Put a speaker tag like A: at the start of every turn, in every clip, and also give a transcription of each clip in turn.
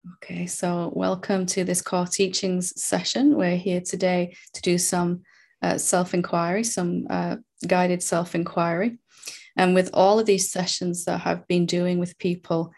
A: Okay, so welcome to this core teachings session. We're here today to do some self-inquiry, some guided self-inquiry. And with all of these sessions that I've been doing with people,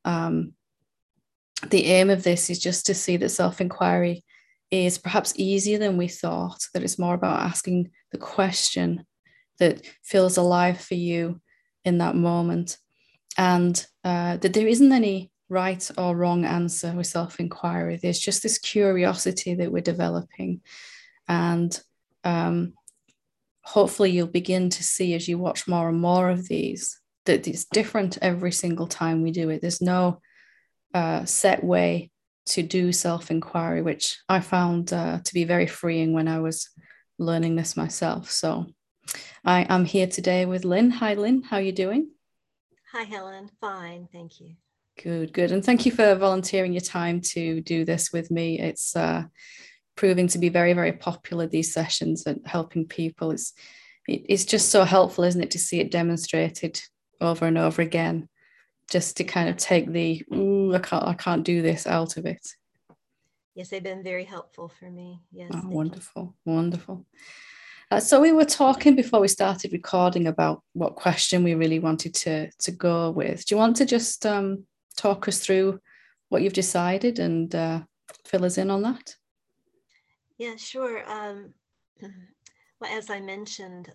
A: the aim of this is just to see that self-inquiry is perhaps easier than we thought, that it's more about asking the question that feels alive for you in that moment, and that there isn't any right or wrong answer with self-inquiry. There's just this curiosity that we're developing, and hopefully you'll begin to see as you watch more and more of these that it's different every single time we do it. There's no set way to do self-inquiry, which I found to be very freeing when I was learning this myself. So I'm here today with Lynn. Hi, Lynn. How are you doing?
B: Hi, Helen. Fine, thank you.
A: Good, good. And thank you for volunteering your time to do this with me. It's proving to be very, very popular, these sessions, and helping people. It's just so helpful, isn't it, to see it demonstrated over and over again, just to kind of take the, ooh, I can't do this out of it.
B: Yes, they've been very helpful for me. Yes.
A: Oh, wonderful, wonderful. So we were talking before we started recording about what question we really wanted to go with. Do you want to just talk us through what you've decided and fill us in on that?
B: Yeah, sure. Well, as I mentioned,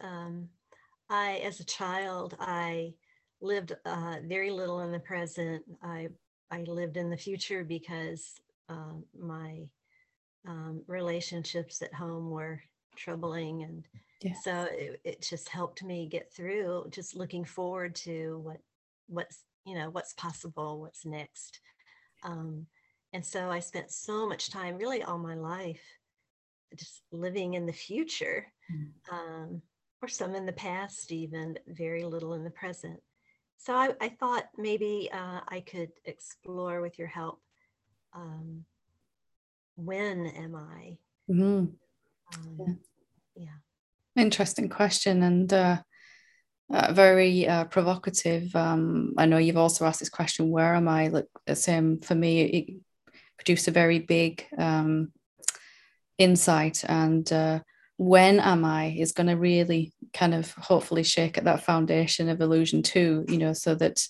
B: as a child, I lived very little in the present. I lived in the future because my relationships at home were troubling, and so it just helped me get through. Just looking forward to what's possible, what's next. And so I spent so much time, really all my life, just living in the future, or some in the past, even very little in the present. So I thought maybe I could explore with your help, when am I?
A: Mm-hmm.
B: Yeah.
A: Interesting question, and very provocative. I know you've also asked this question, where am I? Like the same for me, it produced a very big insight, and when am I is going to really kind of hopefully shake at that foundation of illusion too, so that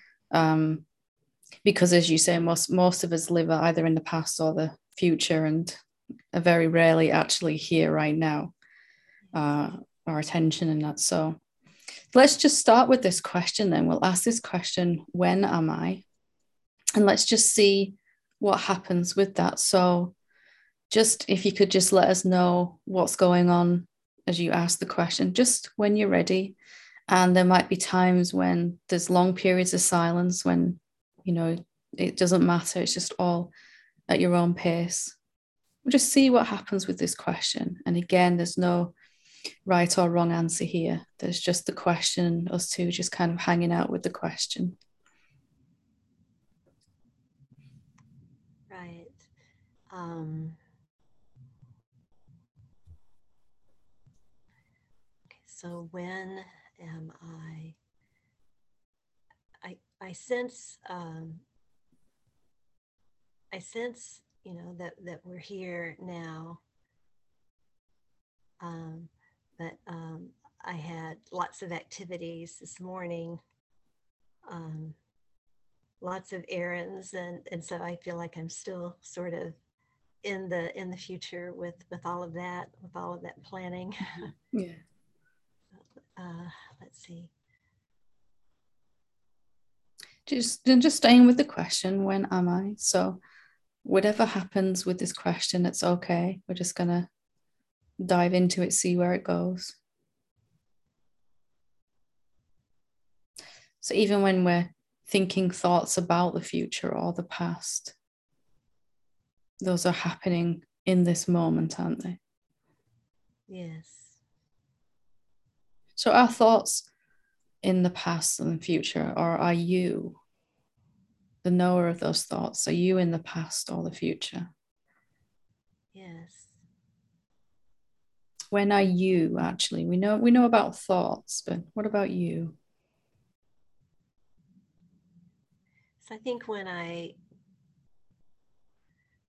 A: because as you say, most of us live either in the past or the future, and are very rarely actually here right now, our attention and that. So let's just start with this question then. We'll ask this question, when am I? And let's just see what happens with that. So just if you could just let us know what's going on as you ask the question, just when you're ready. And there might be times when there's long periods of silence, when, it doesn't matter. It's just all at your own pace. We'll just see what happens with this question. And again, there's no right or wrong answer here. There's just the question, us two just kind of hanging out with the question.
B: Right. So when am I? I sense that we're here now. But I had lots of activities this morning, lots of errands, and so I feel like I'm still sort of in the future with all of that planning.
A: Yeah.
B: Let's see.
A: Just staying with the question, when am I? So whatever happens with this question, it's okay. We're just gonna dive into it, see where it goes. So even when we're thinking thoughts about the future or the past, those are happening in this moment, aren't they?
B: Yes.
A: So our thoughts in the past and the future, or are you the knower of those thoughts? Are you in the past or the future?
B: Yes.
A: When are you actually? We know about thoughts, but what about you?
B: So I think when I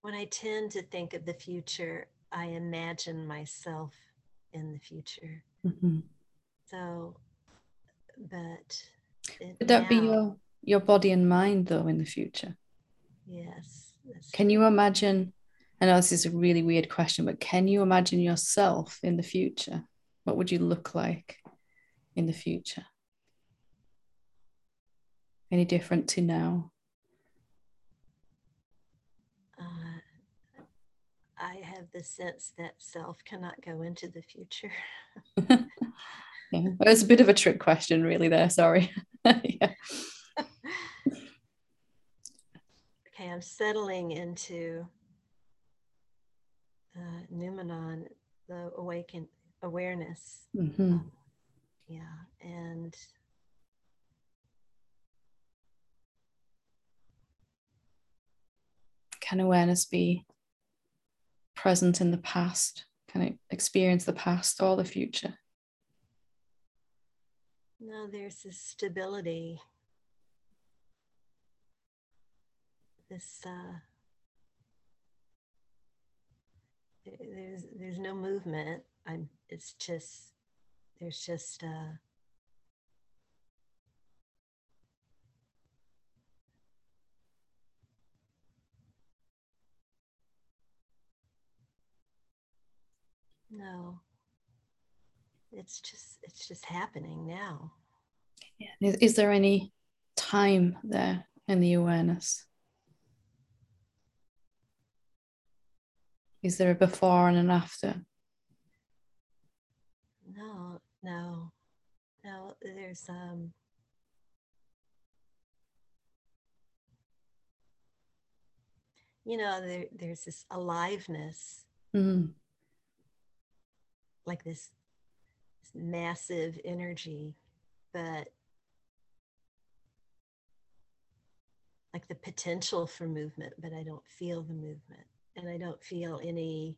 B: when I tend to think of the future, I imagine myself in the future.
A: Mm-hmm.
B: So, but
A: Could that be
B: now,
A: your body and mind though in the future?
B: yes, that's
A: Can
B: true.
A: you imagine? I know this is a really weird question, but can you imagine yourself in the future? What would you look like in the future? Any different to now?
B: Uh, I have the sense that self cannot go into the future.
A: Yeah, well, it's a bit of a trick question, really. There, sorry. Yeah.
B: Okay, I'm settling into Numenon, the awakened awareness.
A: Mm-hmm.
B: Yeah, and
A: Can awareness be present in the past? Can it experience the past or the future?
B: no, there's this stability, this there's no movement. It's just there's just no, it's just happening now.
A: Yeah. Is there any time there in the awareness? Is there a before and an after?
B: No, no, no, there's there's this aliveness,
A: Mm.
B: like this massive energy, but like the potential for movement, but I don't feel the movement, and I don't feel any.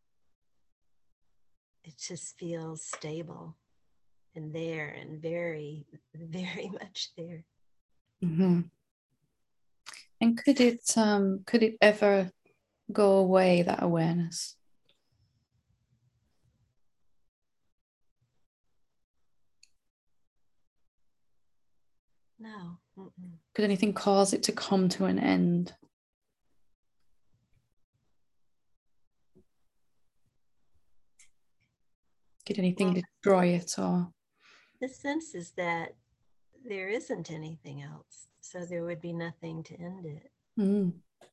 B: It just feels stable and there and very, very much there.
A: Mm-hmm. And could it ever go away, that awareness?
B: No. Mm-mm.
A: Could anything cause it to come to an end? Could anything
B: Well,
A: destroy it or?
B: the sense is that there isn't anything else, so there would be nothing to end it.
A: Mm.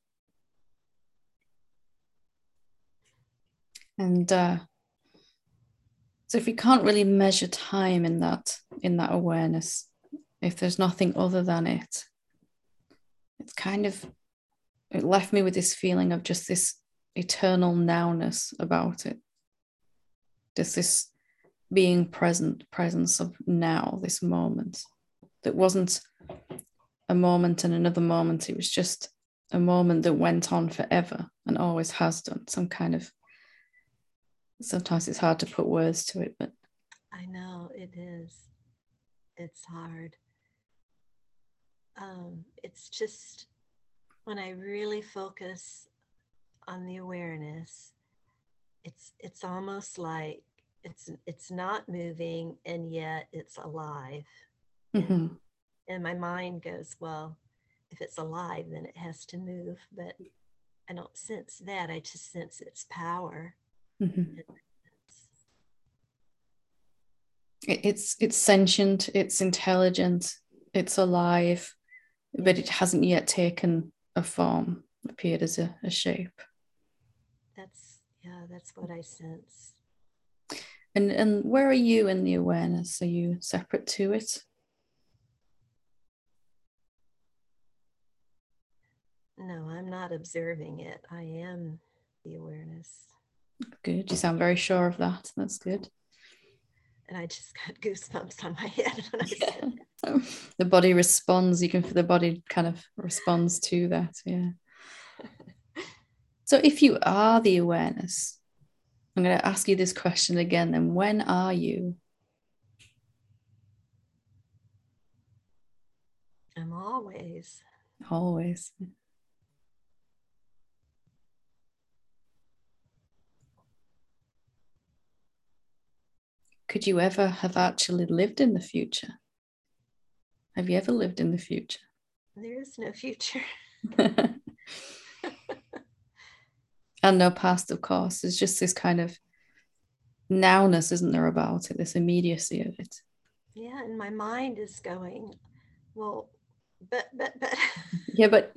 A: And so if we can't really measure time in that awareness, if there's nothing other than it, it's kind of, it left me with this feeling of just this eternal nowness about it. Just this being present, presence of now, this moment that wasn't a moment and another moment. It was just a moment that went on forever and always has done. Some kind of, sometimes it's hard to put words to it, but
B: I know it is. It's hard. It's just when I really focus on the awareness, it's almost like it's not moving and yet it's alive. And
A: mm-hmm.
B: and my mind goes, well, if it's alive, then it has to move. But I don't sense that. I just sense its power.
A: Mm-hmm. It's sentient, it's intelligent, it's alive, but it hasn't yet taken a form, appeared as a shape.
B: That's what I sense.
A: And where are you in the awareness? Are you separate to it?
B: No, I'm not observing it. I am the awareness.
A: Good. You sound very sure of that. That's good.
B: And I just got goosebumps on my head when I said
A: Yeah. The body responds. You can feel the body kind of responds to that. Yeah. So if you are the awareness, I'm going to ask you this question again. Then when are you?
B: I'm always.
A: Always. could you ever have actually lived in the future? Have you ever lived in the future?
B: There is no future.
A: And no past, of course. There's just this kind of nowness, isn't there, about it, this immediacy of it.
B: Yeah, and my mind is going, well, but.
A: Yeah. But.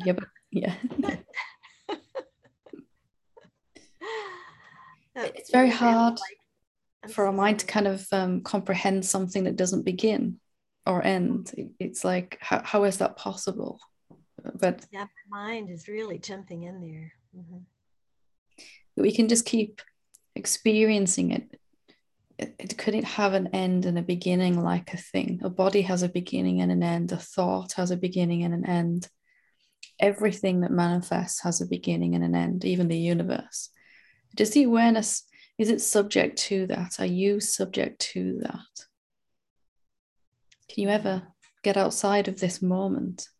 A: It's very hard for our mind to kind of comprehend something that doesn't begin or end. It's like, how is that possible? But
B: yeah, my mind is really jumping in there. Mm-hmm.
A: We can just keep experiencing it. It couldn't have an end and a beginning like a thing. A body has a beginning and an end. A thought has a beginning and an end. Everything that manifests has a beginning and an end, even the universe. Does the awareness, is it subject to that? Are you subject to that? Can you ever get outside of this moment?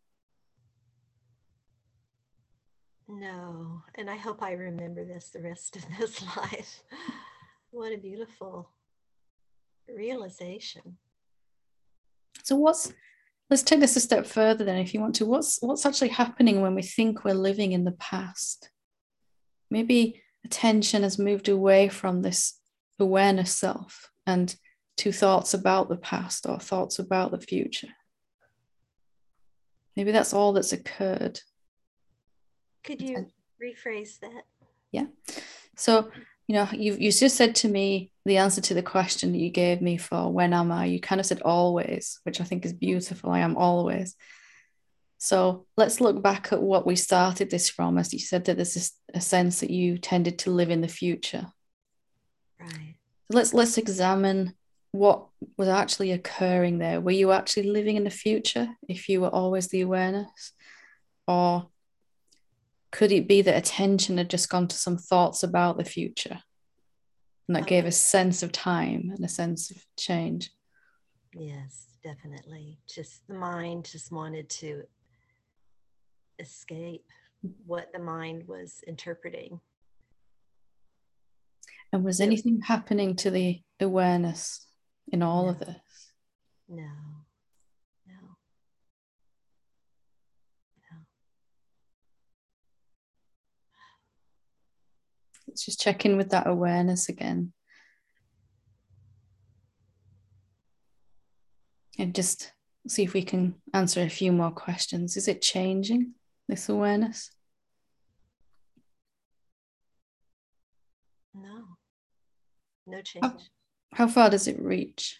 B: No, and I hope I remember this the rest of this life. What a beautiful realization.
A: So let's take this a step further then, if you want to. What's actually happening when we think we're living in the past? Maybe attention has moved away from this awareness self and to thoughts about the past or thoughts about the future. Maybe that's all that's occurred.
B: Could you rephrase that?
A: Yeah. So, you just said to me the answer to the question that you gave me for when am I? You kind of said always, which I think is beautiful. I am always. So let's look back at what we started this from, as you said that there's a sense that you tended to live in the future.
B: Right.
A: So let's examine what was actually occurring there. Were you actually living in the future if you were always the awareness? Or could it be that attention had just gone to some thoughts about the future and that gave a sense of time and a sense of change?
B: Yes, definitely. Just the mind just wanted to escape what the mind was interpreting.
A: And was anything happening to the awareness in all of this?
B: No.
A: Let's just check in with that awareness again. And just see if we can answer a few more questions. Is it changing, this awareness?
B: No change.
A: How far does it reach?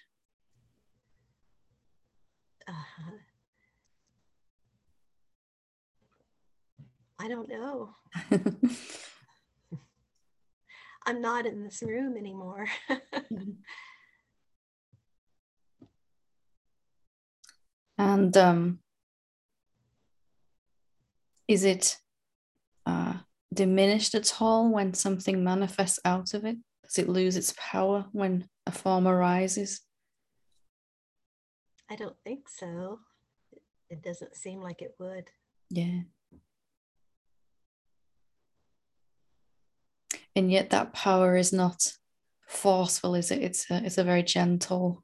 B: I don't know. I'm not in this room anymore.
A: And is it diminished at all when something manifests out of it? Does it lose its power when a form arises?
B: I don't think so. It doesn't seem like it would.
A: Yeah. And yet that power is not forceful, is it? It's a very gentle,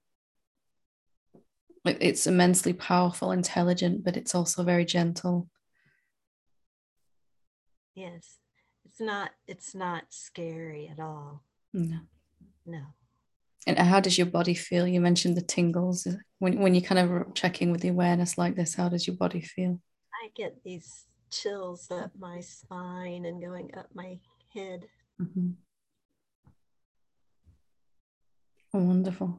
A: it's immensely powerful, intelligent, but it's also very gentle.
B: Yes. It's not scary at all.
A: No.
B: No.
A: And how does your body feel? You mentioned the tingles. When you kind of checking with the awareness like this, how does your body feel?
B: I get these chills up my spine and going up my head.
A: Mm-hmm. Oh, wonderful.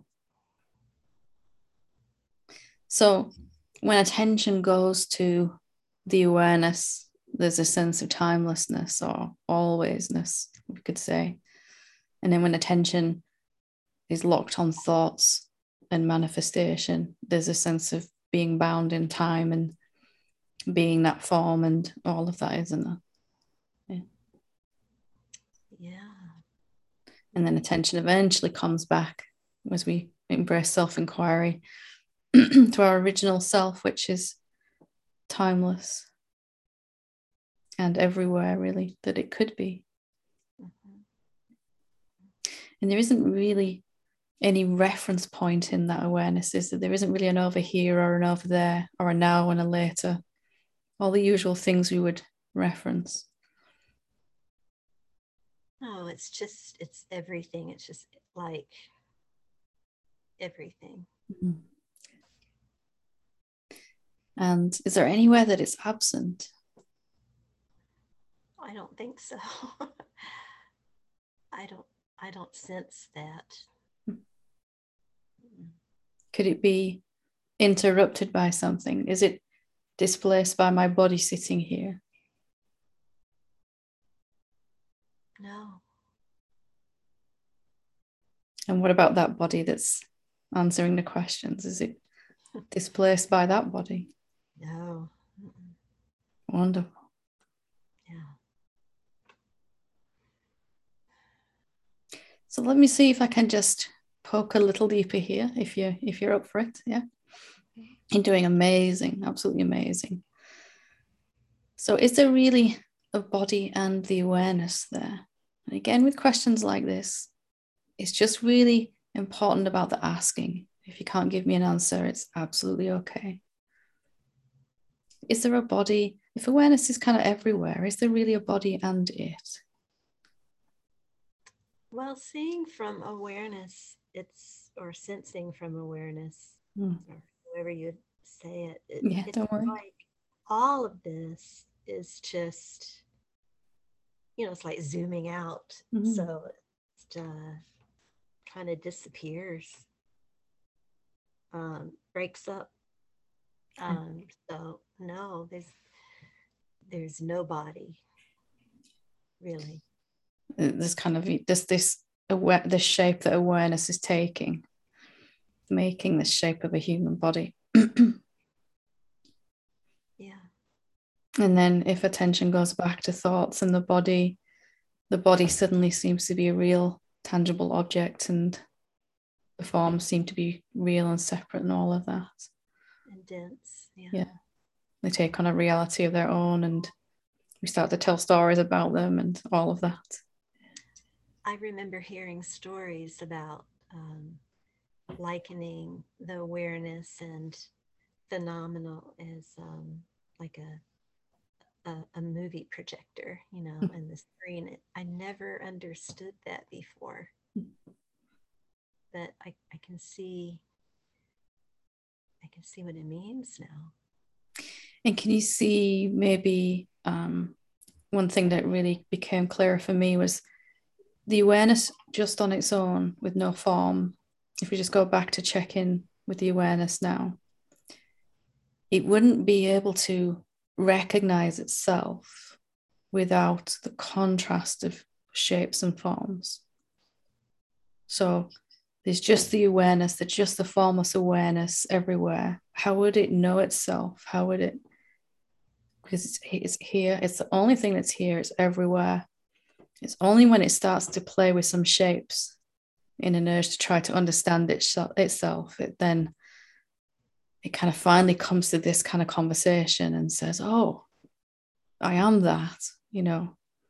A: So when attention goes to the awareness, there's a sense of timelessness or alwaysness, we could say. And then when attention is locked on thoughts and manifestation, there's a sense of being bound in time and being that form and all of that, isn't there? Yeah.
B: Yeah.
A: And then attention eventually comes back as we embrace self-inquiry to our original self, which is timeless and everywhere really that it could be. Mm-hmm. And there isn't really any reference point in that awareness, is that there isn't really an over here or an over there or a now and a later, all the usual things we would reference.
B: No, it's everything. It's just like everything.
A: Mm-hmm. And is there anywhere that it's absent?
B: I don't think so. I don't sense that.
A: Could it be interrupted by something? Is it displaced by my body sitting here?
B: No.
A: And what about that body that's answering the questions? Is it displaced by that body?
B: No.
A: Wonderful.
B: Yeah.
A: So let me see if I can just poke a little deeper here, if you're up for it. Yeah. You're doing amazing, absolutely amazing. So is there really a body and the awareness there? And again, with questions like this, it's just really important about the asking. If you can't give me an answer, it's absolutely okay. Is there a body? If awareness is kind of everywhere, is there really a body and it?
B: Well, seeing from awareness, or sensing from awareness, or however you say it,
A: Yeah,
B: it's
A: don't worry.
B: like all of this is just, it's like zooming out.
A: Mm-hmm.
B: So it kind of disappears, breaks up. So no, there's no body, really.
A: There's kind of this shape that awareness is taking, making the shape of a human body.
B: Yeah.
A: And then if attention goes back to thoughts and the body suddenly seems to be a real tangible object, and the forms seem to be real and separate and all of that.
B: And dense. Yeah.
A: Yeah. They take on a reality of their own, and we start to tell stories about them and all of that.
B: I remember hearing stories about likening the awareness and phenomenal as like a movie projector, and the screen. I never understood that before, but I can see what it means now.
A: And can you see maybe one thing that really became clearer for me was the awareness just on its own with no form. If we just go back to check in with the awareness now, it wouldn't be able to recognize itself without the contrast of shapes and forms. So there's just the awareness, there's just the formless awareness everywhere. How would it know itself? How would it? Because it's here, it's the only thing that's here, it's everywhere. It's only when it starts to play with some shapes in an urge to try to understand itself, it kind of finally comes to this kind of conversation and says, oh, I am that, Yeah.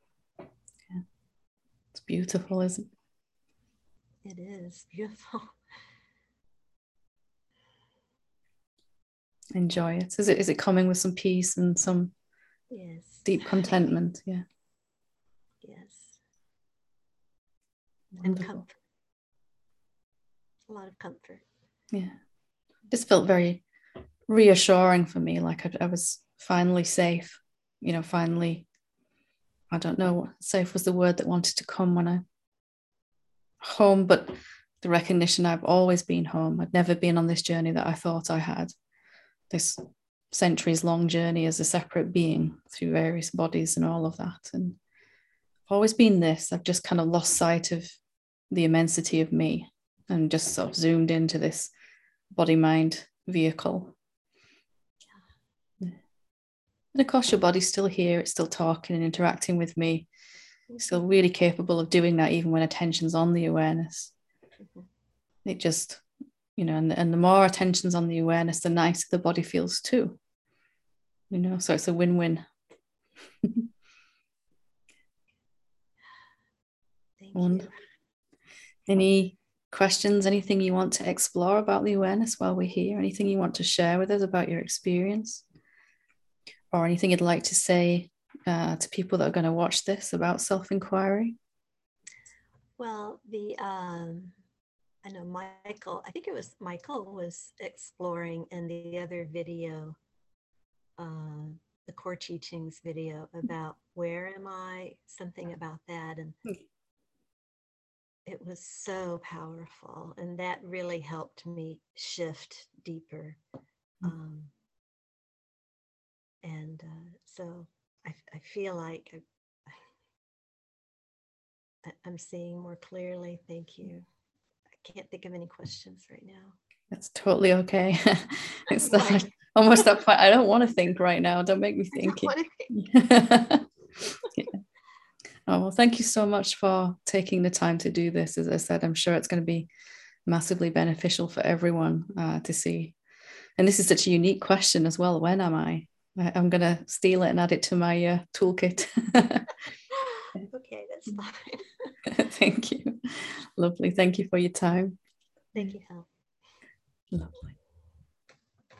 A: It's beautiful, isn't
B: it? It is beautiful.
A: Enjoy it. Is it coming with some peace and some deep contentment? Yeah.
B: Yes.
A: Wonderful.
B: And comfort. A lot of comfort.
A: Yeah. Just felt very reassuring for me, like I was finally safe, finally, I don't know, safe was the word that wanted to come when I home, but the recognition I've always been home. I'd never been on this journey that I thought I had, this centuries long journey as a separate being through various bodies and all of that. And I've always been this. I've just kind of lost sight of the immensity of me and just sort of zoomed into this body-mind vehicle. And of course, your body's still here. It's still talking and interacting with me. It's still really capable of doing that even when attention's on the awareness. It just, and the more attention's on the awareness, the nicer the body feels too. So it's a win-win.
B: Thank you.
A: Any questions, anything you want to explore about the awareness while we're here? Anything you want to share with us about your experience? Or anything you'd like to say to people that are going to watch this about self-inquiry?
B: Well, I know Michael, I think it was Michael was exploring in the other video, the core teachings video about where am I, something about that. And it was so powerful. And that really helped me shift deeper. So I feel like I'm seeing more clearly. Thank you. I can't think of any questions right now.
A: That's totally okay. It's almost that point. I don't want to think right now. Don't make me think. Yeah. Oh, well, thank you so much for taking the time to do this. As I said, I'm sure it's going to be massively beneficial for everyone to see. And this is such a unique question as well. When am I? I'm going to steal it and add it to my toolkit.
B: Okay, that's fine.
A: Thank you. Lovely. Thank you for your time.
B: Thank you, Hel.
A: Lovely.